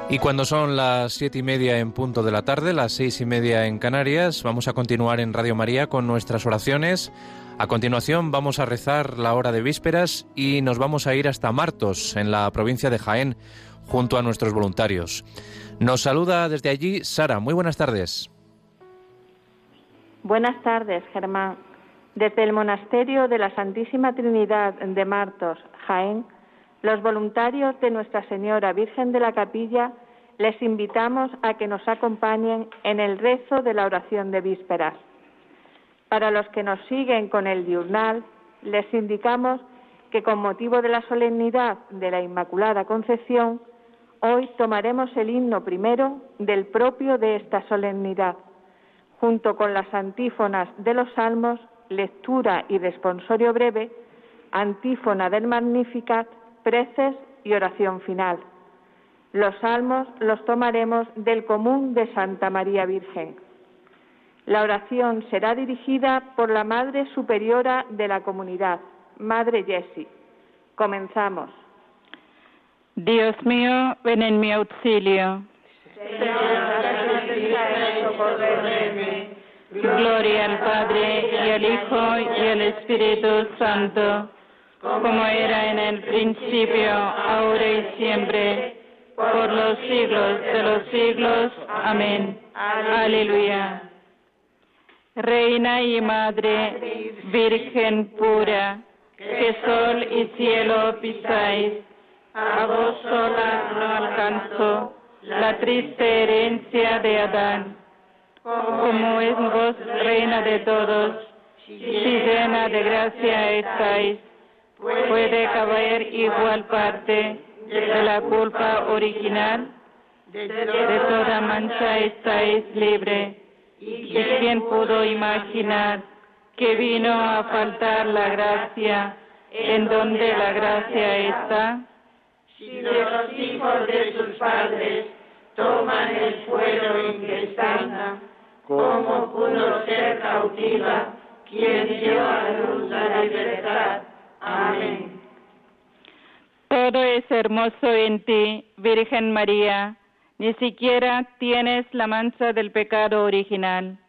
Y cuando son las 7:30 en punto de la tarde, las 6:30 en Canarias, vamos a continuar en Radio María con nuestras oraciones. A continuación vamos a rezar la hora de vísperas y nos vamos a ir hasta Martos, en la provincia de Jaén, junto a nuestros voluntarios. Nos saluda desde allí Sara. Muy buenas tardes. Buenas tardes, Germán. Desde el Monasterio de la Santísima Trinidad de Martos, Jaén, los voluntarios de Nuestra Señora Virgen de la Capilla les invitamos a que nos acompañen en el rezo de la oración de vísperas. Para los que nos siguen con el diurnal, les indicamos que con motivo de la solemnidad de la Inmaculada Concepción, hoy tomaremos el himno primero del propio de esta solemnidad, junto con las antífonas de los salmos, lectura y responsorio breve, antífona del Magnificat, preces y oración final. Los salmos los tomaremos del común de Santa María Virgen. La oración será dirigida por la Madre Superiora de la comunidad, Madre Jessie. Comenzamos. Dios mío, ven en mi auxilio. Señor, socorrerme. Gloria al Padre, y al Hijo, y al Espíritu Santo, como era en el principio, ahora y siempre, por los siglos de los siglos. Amén. Aleluya. Reina y Madre, Virgen pura, que sol y cielo pisáis, a vos sola no alcanzó la triste herencia de Adán. Como es vos reina de todos, si llena de gracia estáis, puede caber igual parte de la culpa original, de toda mancha estáis libre. ¿Y quién pudo imaginar que vino a faltar la gracia en donde la gracia está? Si los hijos de sus padres toman el fuero en que están, ¿cómo pudo ser cautiva quien dio a luz la libertad? Amén. Todo es hermoso en ti, Virgen María, ni siquiera tienes la mancha del pecado original.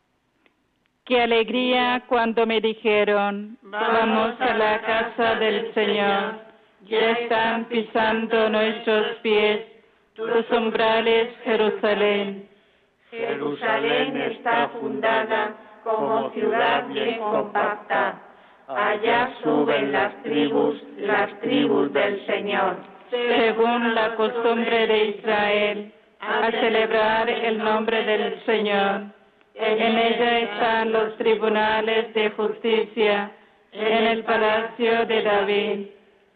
Qué alegría cuando me dijeron, vamos a la casa del Señor, ya están pisando nuestros pies tus umbrales, Jerusalén. Jerusalén está fundada como ciudad bien compacta. Allá suben las tribus del Señor, según la costumbre de Israel, a celebrar el nombre del Señor. En ella están los tribunales de justicia, en el palacio de David.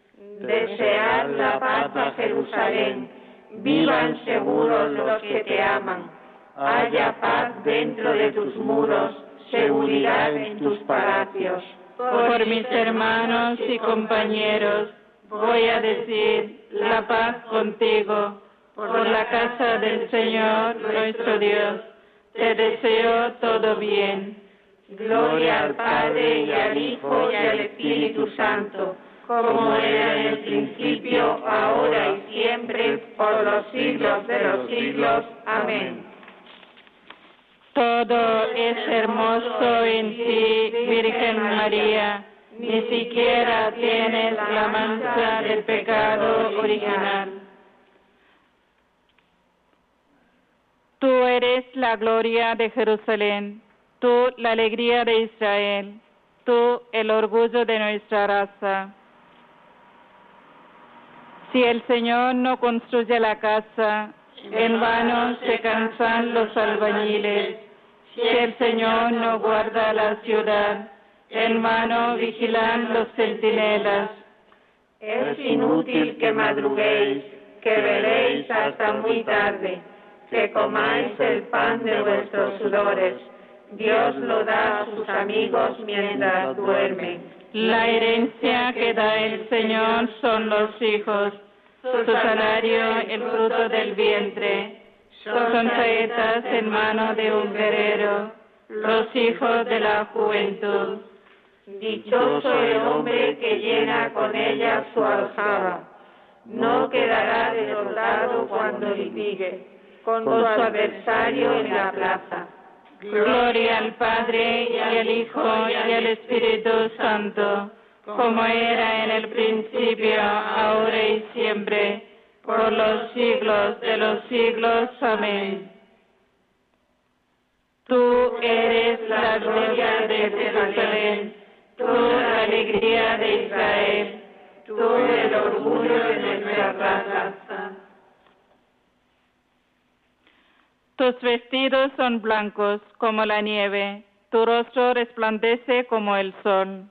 Desead la paz a Jerusalén, vivan seguros los que te aman. Haya paz dentro de tus muros, seguridad en tus palacios. Por mis hermanos y compañeros, voy a decir la paz contigo. Por la casa del Señor nuestro Dios, te deseo todo bien. Gloria al Padre y al Hijo y al Espíritu Santo, como era en el principio, ahora y siempre, por los siglos de los siglos. Amén. Todo es hermoso en ti, Virgen María, ni siquiera tienes la mancha del pecado original. Tú eres la gloria de Jerusalén, tú la alegría de Israel, tú el orgullo de nuestra raza. Si el Señor no construye la casa, en vano se cansan los albañiles. Si el Señor no guarda la ciudad, en vano vigilan los centinelas. Es inútil que madruguéis, que veléis hasta muy tarde, que comáis el pan de vuestros sudores. Dios lo da a sus amigos mientras duermen. La herencia que da el Señor son los hijos, su salario el fruto del vientre. Son saetas en mano de un guerrero, los hijos de la juventud. Dichoso el hombre que llena con ella su aljaba. no quedará derrotado cuando litigue con su adversario en la plaza. Gloria al Padre, y al Hijo, y al Espíritu Santo, como era en el principio, ahora y siempre, por los siglos de los siglos. Amén. Tú eres la gloria de Jerusalén, tú la alegría de Israel, tú el orgullo de nuestra raza. Tus vestidos son blancos como la nieve, tu rostro resplandece como el sol.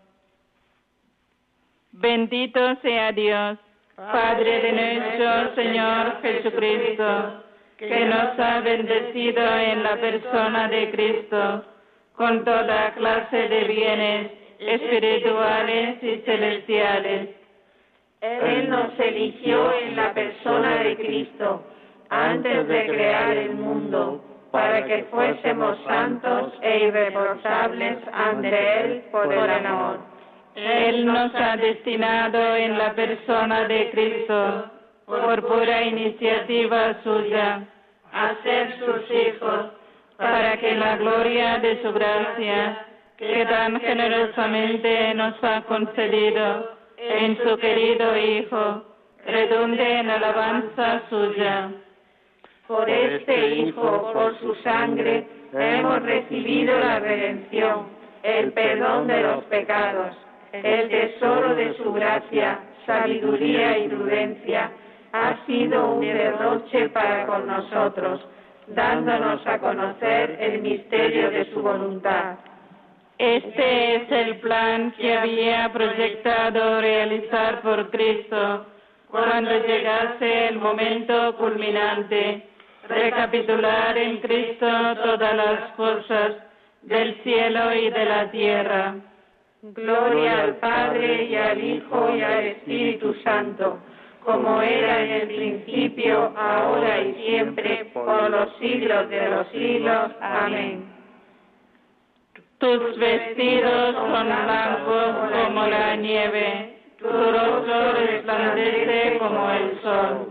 Bendito sea Dios, Padre de nuestro Señor Jesucristo, que nos ha bendecido en la persona de Cristo, con toda clase de bienes espirituales y celestiales. Él nos eligió en la persona de Cristo, antes de crear el mundo, para que fuésemos santos e irreprochables ante Él por el amor. Él nos ha destinado en la persona de Cristo, por pura iniciativa suya, a ser sus hijos, para que la gloria de su gracia, que tan generosamente nos ha concedido en su querido Hijo, redunde en alabanza suya. Por este Hijo, por su sangre, hemos recibido la redención, el perdón de los pecados, el tesoro de su gracia, sabiduría y prudencia, ha sido un derroche para con nosotros, dándonos a conocer el misterio de su voluntad. Este es el plan que había proyectado realizar por Cristo, cuando llegase el momento culminante, recapitular en Cristo todas las cosas del cielo y de la tierra. Gloria al Padre, y al Hijo, y al Espíritu Santo, como era en el principio, ahora y siempre, por los siglos de los siglos. Amén. Tus vestidos son blancos como la nieve, tu rostro resplandece como el sol.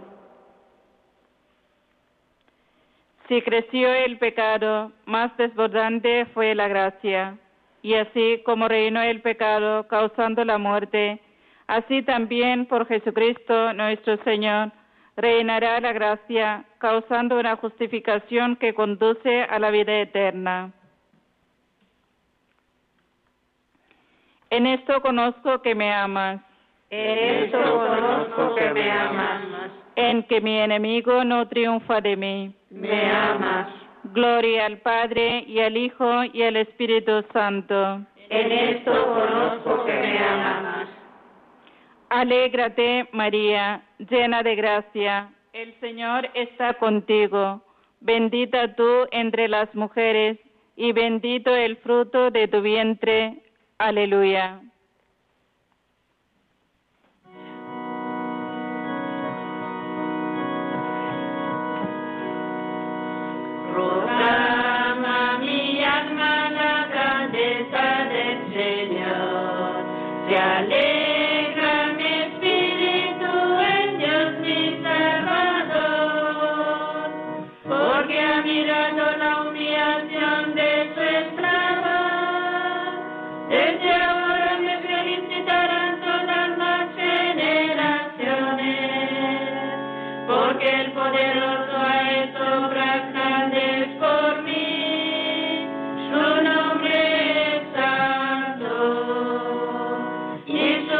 Si creció el pecado, más desbordante fue la gracia. Y así como reinó el pecado causando la muerte, así también por Jesucristo nuestro Señor reinará la gracia, causando una justificación que conduce a la vida eterna. En esto conozco que me amas. En esto conozco que me amas. En que mi enemigo no triunfa de mí. Me amas. Gloria al Padre, y al Hijo, y al Espíritu Santo. En esto conozco que me amas. Alégrate, María, llena de gracia. El Señor está contigo. Bendita tú entre las mujeres, y bendito el fruto de tu vientre. Aleluya. Proclama mi alma la grandeza del Señor. Se alegra mi espíritu en Dios mi Salvador, porque ha mirado la humillación de su esclava. Desde ahora me felicitarán todas las generaciones, porque el poderoso ha hecho obras grandes por mí. Su nombre es santo, y su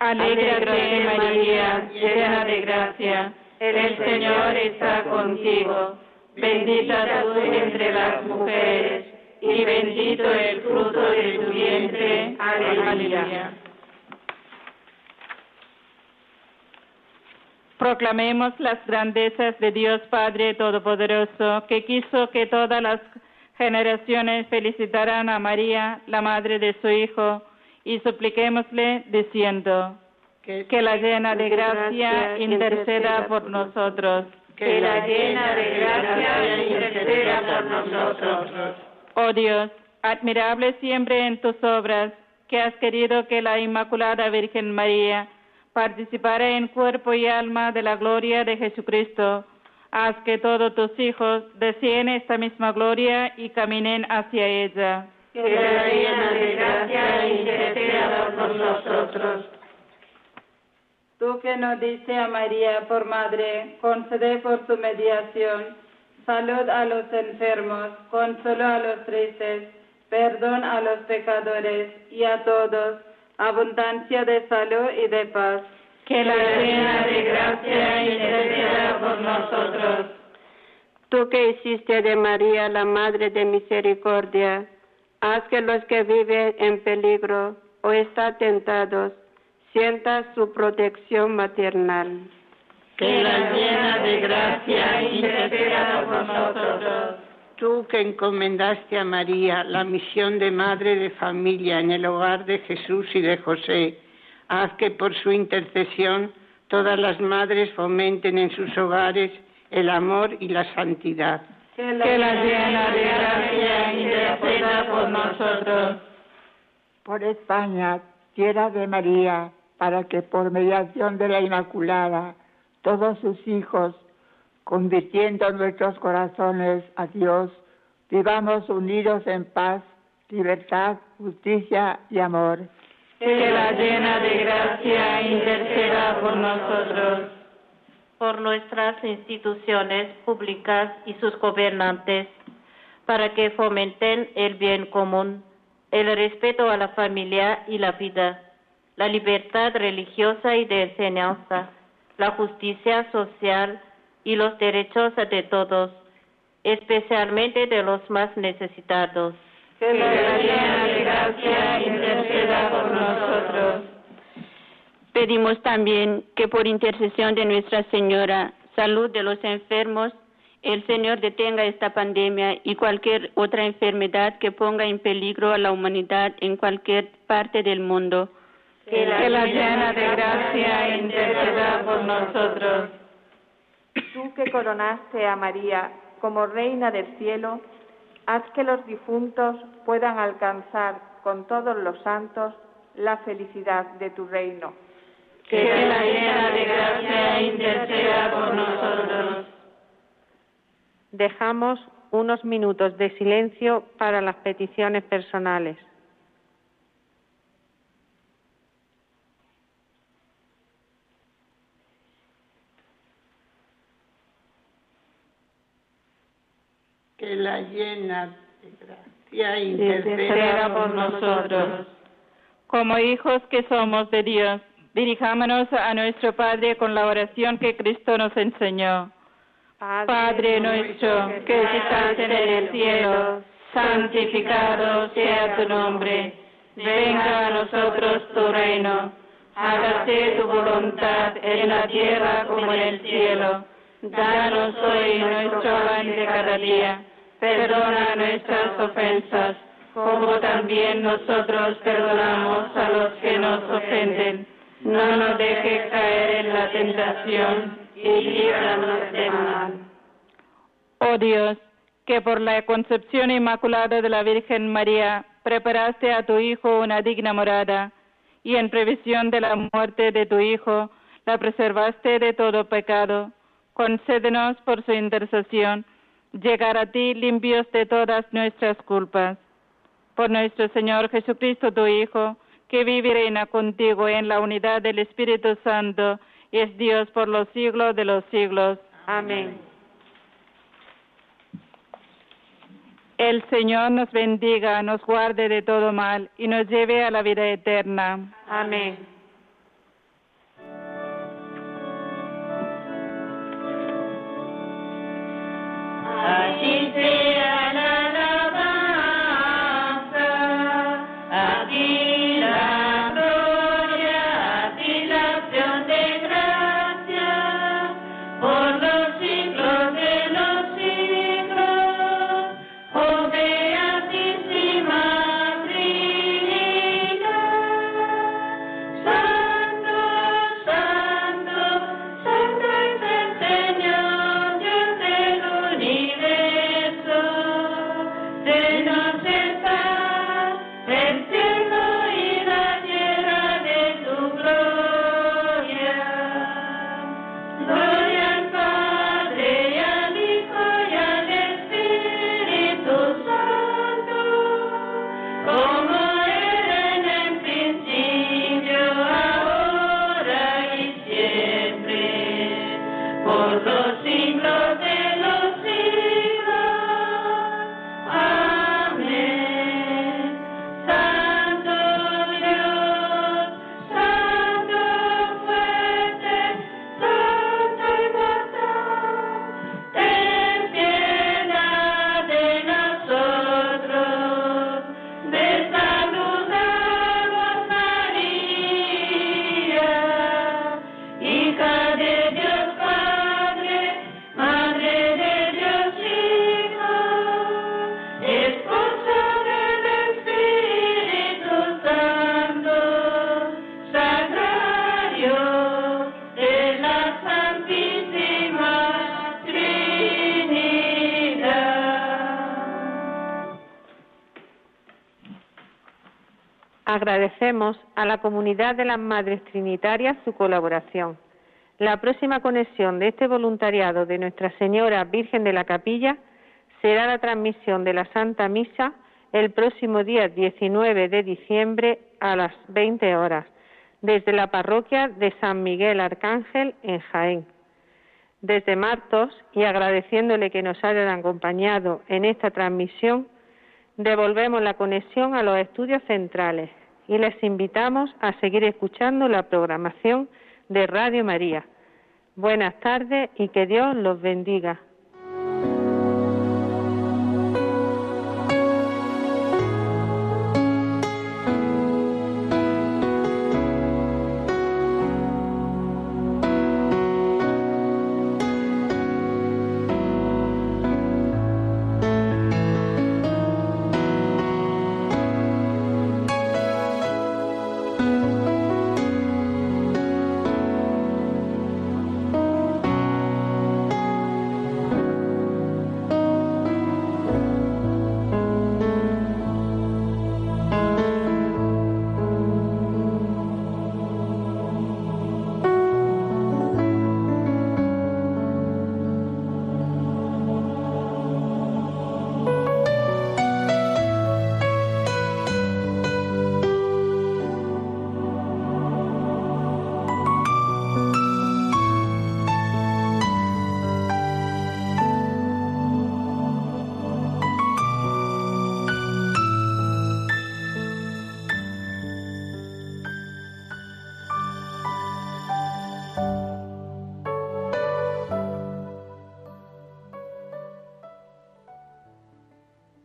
Alégrate, María, llena de gracia, el Señor está contigo. Bendita tú entre las mujeres, y bendito el fruto de tu vientre. Aleluya. Proclamemos las grandezas de Dios Padre Todopoderoso, que quiso que todas las generaciones felicitaran a María, la madre de su Hijo, y supliquémosle diciendo: que la llena de gracia interceda por nosotros. Que la llena de gracia interceda por nosotros. Oh Dios, admirable siempre en tus obras, que has querido que la Inmaculada Virgen María participara en cuerpo y alma de la gloria de Jesucristo, haz que todos tus hijos deseen esta misma gloria y caminen hacia ella. Que la llena de gracia interceda por nosotros. Tú que nos diste a María por madre, concede por su mediación salud a los enfermos, consuelo a los tristes, perdón a los pecadores y a todos, abundancia de salud y de paz. Que la llena de gracia interceda por nosotros. Tú que hiciste de María la Madre de Misericordia, haz que los que viven en peligro o están tentados sientan su protección maternal. Que la llena de gracia interceda por nosotros. Tú que encomendaste a María la misión de madre de familia en el hogar de Jesús y de José, haz que por su intercesión todas las madres fomenten en sus hogares el amor y la santidad. Que la llena de gracia interceda por nosotros. Por España, tierra de María, para que por mediación de la Inmaculada, todos sus hijos, convirtiendo nuestros corazones a Dios, vivamos unidos en paz, libertad, justicia y amor. Que la llena de gracia interceda por nosotros. Por nuestras instituciones públicas y sus gobernantes, para que fomenten el bien común, el respeto a la familia y la vida, la libertad religiosa y de enseñanza, la justicia social y los derechos de todos, especialmente de los más necesitados. Que la llena de gracia interceda por nosotros. Pedimos también que por intercesión de Nuestra Señora, salud de los enfermos, el Señor detenga esta pandemia y cualquier otra enfermedad que ponga en peligro a la humanidad en cualquier parte del mundo. Que la llena de gracia interceda por nosotros. Tú que coronaste a María como Reina del Cielo, haz que los difuntos puedan alcanzar con todos los santos la felicidad de tu reino. Que la llena de gracia interceda por nosotros. Dejamos unos minutos de silencio para las peticiones personales. Que la llena de gracia Interceda por nosotros. Como hijos que somos de Dios, dirijámonos a nuestro Padre con la oración que Cristo nos enseñó. Padre nuestro, que estás en el cielo, santificado sea tu nombre. Venga a nosotros tu reino. Hágase tu voluntad en la tierra como en el cielo. Danos hoy nuestro pan de cada día. Perdona nuestras ofensas, como también nosotros perdonamos a los que nos ofenden. No nos dejes caer en la tentación y líbranos del mal. Oh Dios, que por la concepción inmaculada de la Virgen María preparaste a tu Hijo una digna morada, y en previsión de la muerte de tu Hijo la preservaste de todo pecado, concédenos por su intercesión llegar a ti limpios de todas nuestras culpas. Por nuestro Señor Jesucristo, tu Hijo, que vive y reina contigo en la unidad del Espíritu Santo, y es Dios por los siglos de los siglos. Amén. El Señor nos bendiga, nos guarde de todo mal y nos lleve a la vida eterna. Amén. por los siglos de los siglos. Amén. Santo Dios, Santo fuerte, Santo inmortal, ten piedad de nosotros. Te saludamos, María, hija de Dios Padre, Madre de Dios Hijo, esposa del Espíritu Santo, Sagrario de la Santísima Trinidad. Agradecemos a la comunidad de las Madres Trinitarias su colaboración. La próxima conexión de este voluntariado de Nuestra Señora Virgen de la Capilla será la transmisión de la Santa Misa el próximo día 19 de diciembre a las 20 horas, desde la parroquia de San Miguel Arcángel en Jaén. Desde Martos, y agradeciéndole que nos hayan acompañado en esta transmisión, devolvemos la conexión a los estudios centrales y les invitamos a seguir escuchando la programación de Radio María. Buenas tardes y que Dios los bendiga.